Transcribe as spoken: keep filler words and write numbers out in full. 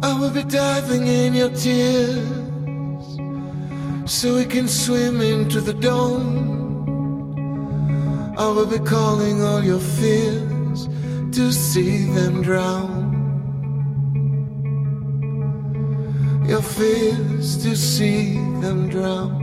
I will be diving in your tears so we can swim into the dawn. I will be calling all your fears to see them drown. Your fears to see them drown.